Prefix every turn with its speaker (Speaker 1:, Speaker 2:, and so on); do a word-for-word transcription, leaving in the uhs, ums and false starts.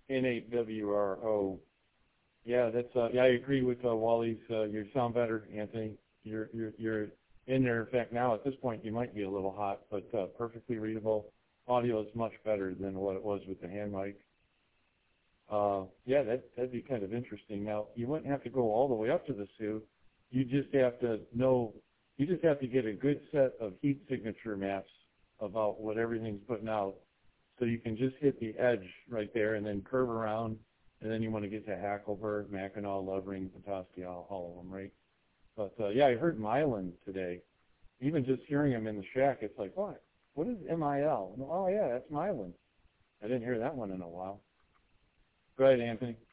Speaker 1: N eight W R O. Yeah, that's uh, yeah. I agree with uh, Wally's. Uh, you sound better, Anthony. You're you're you're in there. In fact, now at this point, you might be a little hot, but uh, perfectly readable. Audio is much better than what it was with the hand mic. Uh, yeah, that that'd be kind of interesting. Now, you wouldn't have to go all the way up to the Sioux. You just have to know. You just have to get a good set of heat signature maps about what everything's putting out, so you can just hit the edge right there and then curve around, and then you want to get to Hackleburg, Mackinac, Lovering, Petoskey, all, all of them, right? But uh, yeah, I heard Milan today. Even just hearing him in the shack, it's like, what? What is M I L? Oh yeah, that's Milan. I didn't hear that one in a while. Go ahead, Anthony.